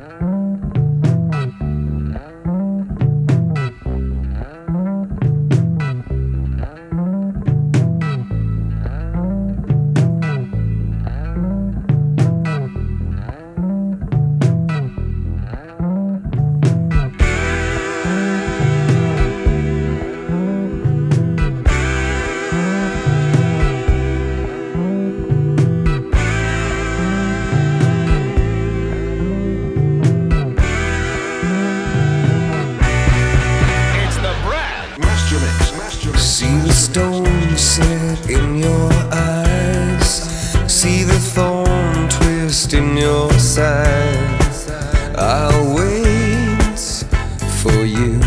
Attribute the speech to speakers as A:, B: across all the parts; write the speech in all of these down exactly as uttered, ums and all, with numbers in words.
A: See the stone set in your eyes, see the thorn twist in your side. I'll wait for you.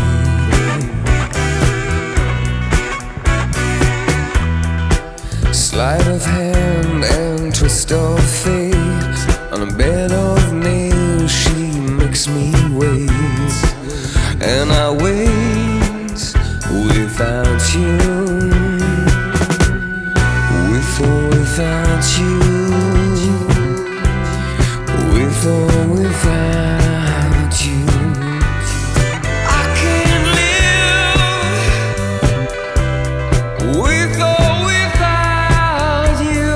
A: Sleight of hand and twist of fate, on a bed of nails she makes me wait, and I wait without you, with or without you, with or without you. I can't live with or without you.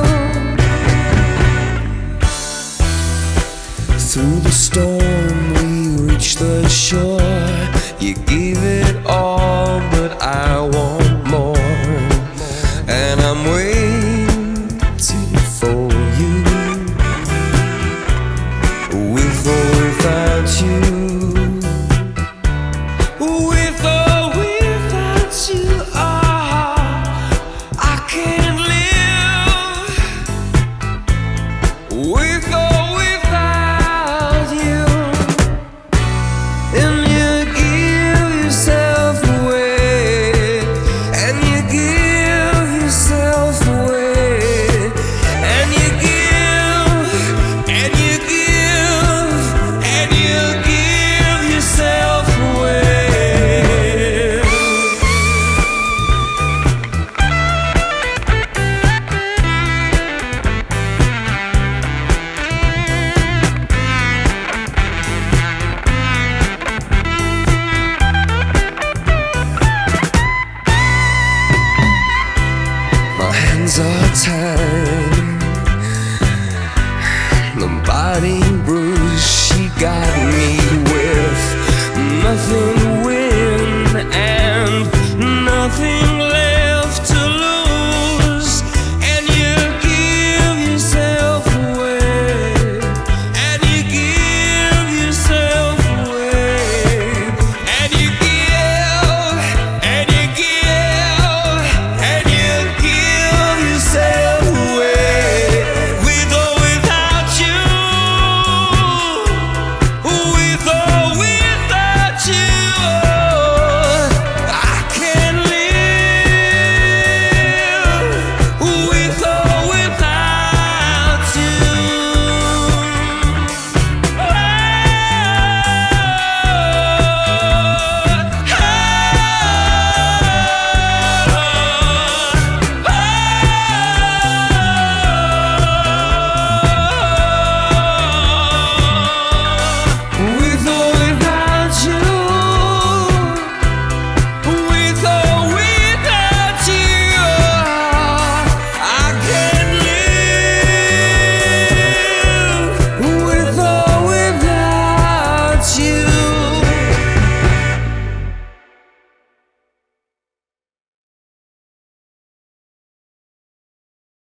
A: Through the storm we reach the shore, you give it all